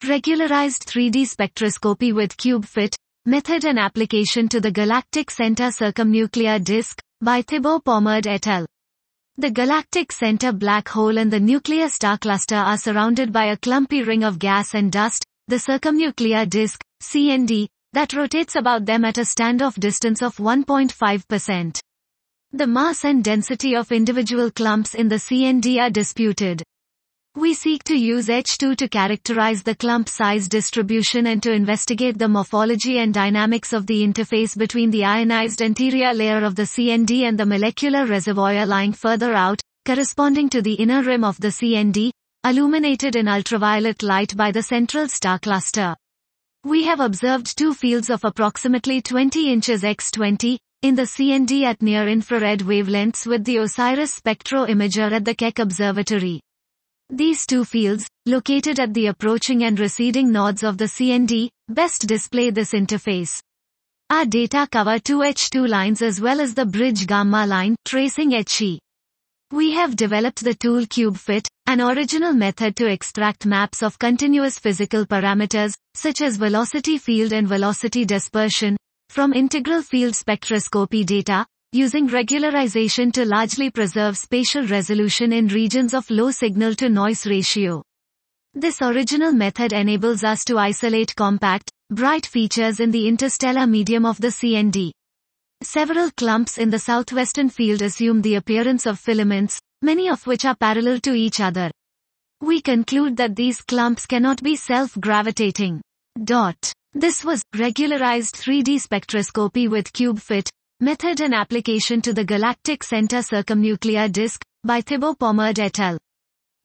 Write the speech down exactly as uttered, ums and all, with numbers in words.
Regularized three D spectroscopy with CubeFit, method and application to the galactic center circumnuclear disk, by Thibaut Pomard et al. The galactic center black hole and the nuclear star cluster are surrounded by a clumpy ring of gas and dust, the circumnuclear disk, C N D, that rotates about them at a standoff distance of one point five percent. The mass and density of individual clumps in the C N D are disputed. We seek to use H two to characterize the clump size distribution and to investigate the morphology and dynamics of the interface between the ionized anterior layer of the C N D and the molecular reservoir lying further out, corresponding to the inner rim of the C N D, illuminated in ultraviolet light by the central star cluster. We have observed two fields of approximately twenty inches by twenty, in the C N D at near-infrared wavelengths with the OSIRIS spectro-imager at the Keck Observatory. These two fields, located at the approaching and receding nodes of the C N D, best display this interface. Our data cover two H two lines as well as the bridge gamma line, tracing H E. We have developed the tool CubeFit, an original method to extract maps of continuous physical parameters, such as velocity field and velocity dispersion, from integral field spectroscopy data, using regularization to largely preserve spatial resolution in regions of low signal-to-noise ratio. This original method enables us to isolate compact, bright features in the interstellar medium of the C N D. Several clumps in the southwestern field assume the appearance of filaments, many of which are parallel to each other. We conclude that these clumps cannot be self-gravitating. Dot. This was regularized three D spectroscopy with CubeFit, method and application to the galactic center circumnuclear disk, by Thibaut Pomard et al.